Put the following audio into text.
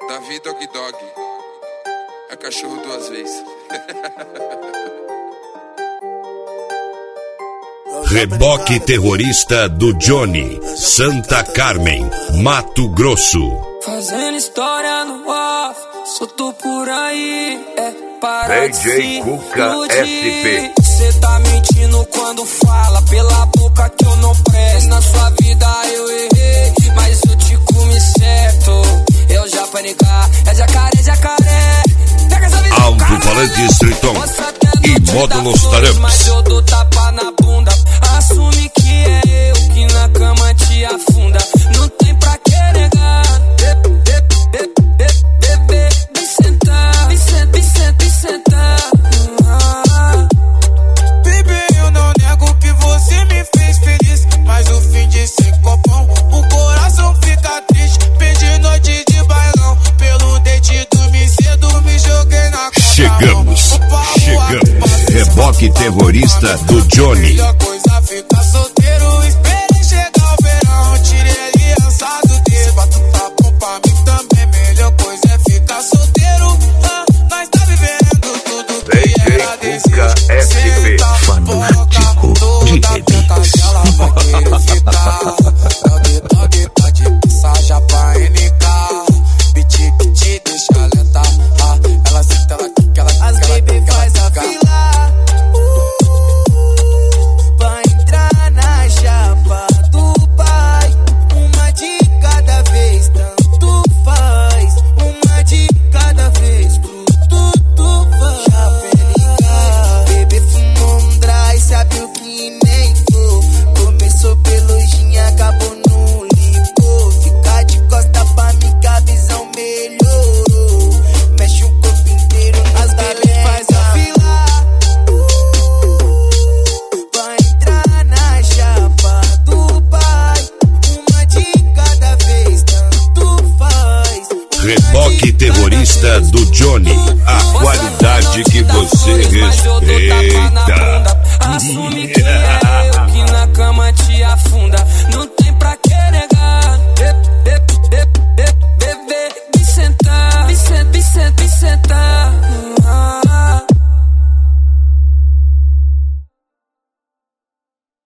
Davi Dog Dog. É cachorro duas vezes. Reboque terrorista do Johnny, Santa Carmen, Mato Grosso. Fazendo história no off, solto por aí, para DJ Cuca SP. Cê tá mentindo quando fala, pela boca que eu não presto. Na sua vida eu errei, mas eu te comi certo. Eu já panicar, é jacaré, jacaré. Pega essa visão, Alto-falante Streeton e módulos taramps. Mas eu dou tapa na bunda. Assume que é eu que na cama te afunda. Não tem pra que negar. Bebê, vem sentar, vem sentar. Baby, eu não nego que você me fez feliz, mas o fim de sem copão, o coração fica triste. Perdi noite de bailão, pelo dente dormi cedo, me joguei na cama. Chegamos. Reboque terrorista do Johnny. Melhor coisa ficar solteiro, esperei chegar o verão, tirei aliança do dedo. Bato tá bom pra mim também, melhor coisa é ficar solteiro. Nós tá vivendo tudo que era desejo. SP, fanático de remix. Ela vai querer ficar. Dog pode passar já pra NK. Beat que te deixa lenta. Ela senta, ela quica, ela quica. As baby faz a fila pra entrar na chapa do pai. Uma de cada vez, tanto faz. Uma de cada vez, tudo faz. Chapelica, bebê fumou um dry, sabe o que nem for. Começou pelo gin, acabou no licor. Fica de costa pra mim que a visão melhorou. Mexe o corpo inteiro, as baby faz a fila pra entrar na chapa do pai. Uma de cada vez, tanto faz. Reboque terrorista do Johnny, a qualidade